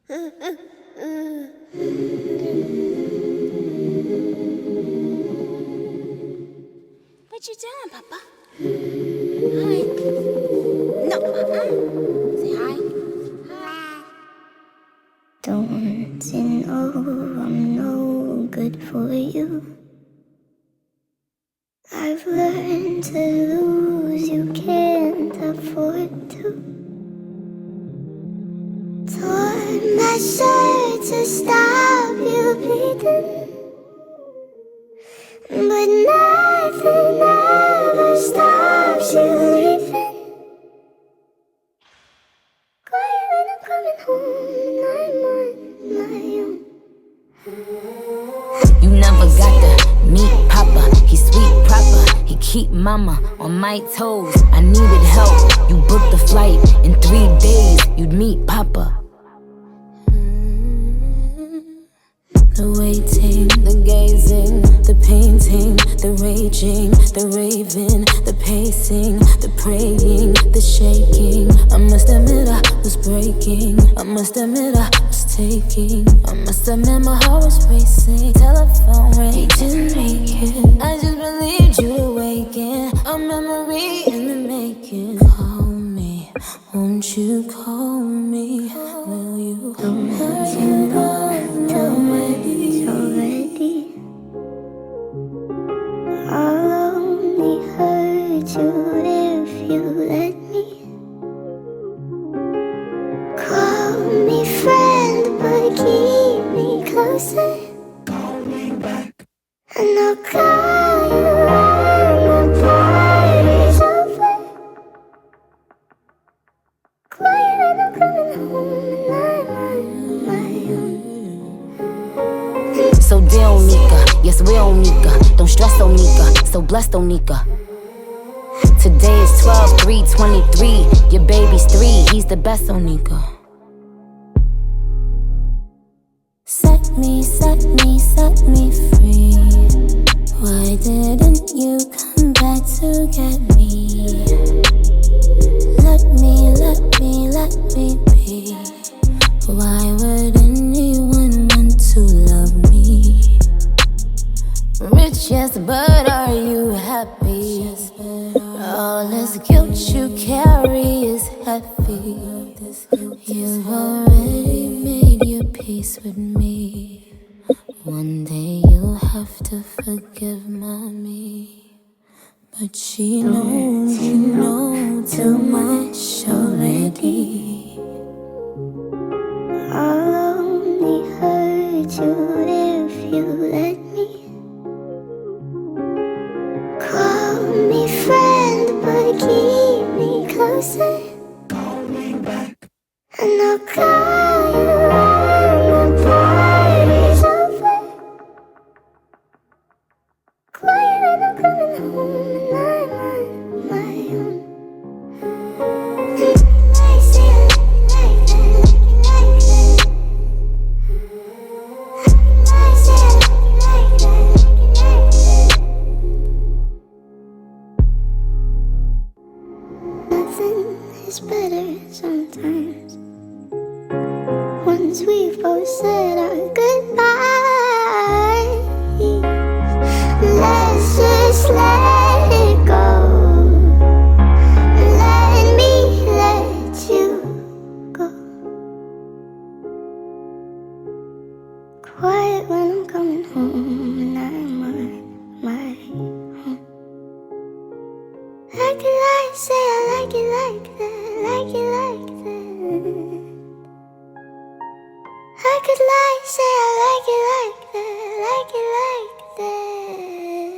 What you doing, Papa? Hi. No. Say hi. Hi. Don't you know I'm no good for you? I've learned to lose, you can't afford to. Tore my shirt to stop you bleeding, but nothing ever stops you leaving. Quiet when I'm coming home and I'm on my own. You never got to meet Papa. He's sweet proper. He keep mama on my toes. I needed help. You booked the flight. In 3 days, you'd meet Papa. The waiting, the gazing, the painting, the raging, the raving, the pacing, the praying, the shaking. I must admit I was breaking. I must admit I was taking. I must admit my heart was racing. Telephone rang, he didn't make it. I just believed you'd awaken. A memory in the making. Call me, won't you call me? Will you? Don't you know already? I'll only hurt you if you let me. Call me friend, but keep me closer. Call me back. And I'll call you when the party's over. Quiet when I'm coming home and I'm on my own. So dear Onika, yes we're Onika. Don't stress Onika, so blessed Onika. Today is 12/3/23. Your baby's 3, he's the best Onika. Set me free. Why didn't you come back to get me? Let me be. Why would anyone want to love me? Rich, yes, but are you happy? All this guilt you carry is heavy. You've already made your peace with me. One day you'll have to forgive mommy, but she knows you know too much already. I'll only hurt you if you let me. Call me friend, but keep me closer. Call me back. And I'll call you when the party's over. Quiet when I'm coming home and I'm on my own. I say I like that, like that. I say I like that, like that. Nothing is better sometimes. Once we've both said our goodbyes, let's just let it go. Let me let you go. Quiet when I'm coming home and I'm on my own. Like it like, say I like it like that, like it like that. I could lie, say I like it like that, like it like that.